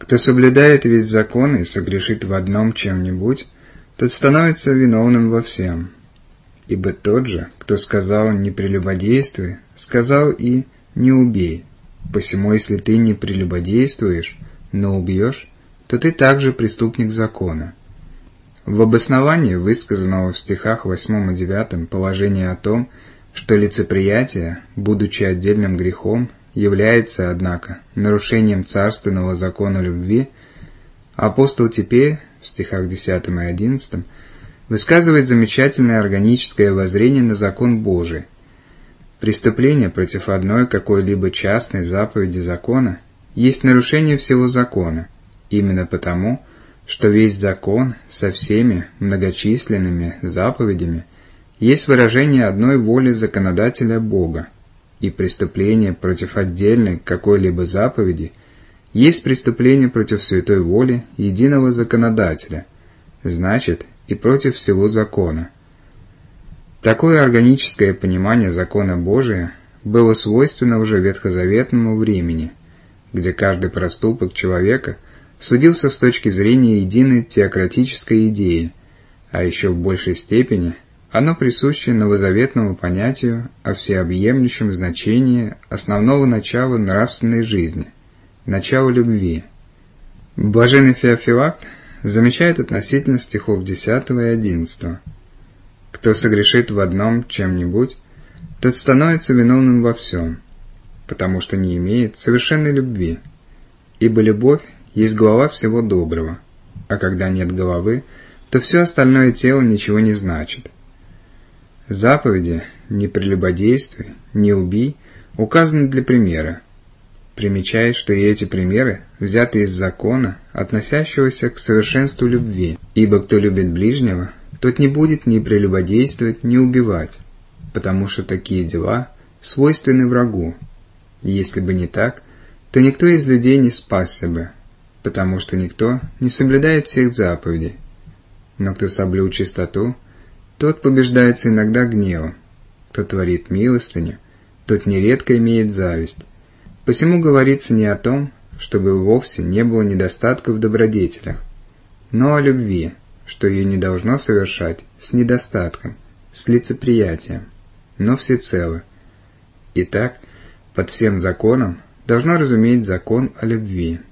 Кто соблюдает весь закон и согрешит в одном чем-нибудь, тот становится виновным во всем. Ибо тот же, кто сказал «не прелюбодействуй», сказал и «не убей». Посему, если ты не прелюбодействуешь, но убьешь, то ты также преступник закона. В обосновании высказанного в стихах 8 и 9 положения о том, что лицеприятие, будучи отдельным грехом, является, однако, нарушением царственного закона любви, апостол теперь, в стихах 10 и 11, высказывает замечательное органическое воззрение на закон Божий. Преступление против одной какой-либо частной заповеди закона есть нарушение всего закона, именно потому, что весь закон со всеми многочисленными заповедями есть выражение одной воли законодателя Бога, и преступление против отдельной какой-либо заповеди есть преступление против святой воли единого законодателя, значит, и против всего закона. Такое органическое понимание закона Божия было свойственно уже ветхозаветному времени, где каждый проступок человека судился с точки зрения единой теократической идеи, а еще в большей степени оно присуще новозаветному понятию о всеобъемлющем значении основного начала нравственной жизни, начала любви. Блаженный Феофилакт замечает относительно стихов 10 и 11. «Кто согрешит в одном чем-нибудь, тот становится виновным во всем, потому что не имеет совершенной любви. Ибо любовь есть голова всего доброго, а когда нет головы, то все остальное тело ничего не значит». Заповеди «не прелюбодействуй», «не убий» указаны для примера. Примечает, что и эти примеры взяты из закона, относящегося к совершенству любви, ибо кто любит ближнего, тот не будет ни прелюбодействовать, ни убивать, потому что такие дела свойственны врагу. И если бы не так, то никто из людей не спасся бы, потому что никто не соблюдает всех заповедей. Но кто соблюл чистоту, тот побеждается иногда гневом, кто творит милостыню, тот нередко имеет зависть. Посему говорится не о том, чтобы вовсе не было недостатка в добродетелях, но о любви, что ее не должно совершать с недостатком, с лицеприятием, но всецело. Итак, под всем законом должно разуметь закон о любви.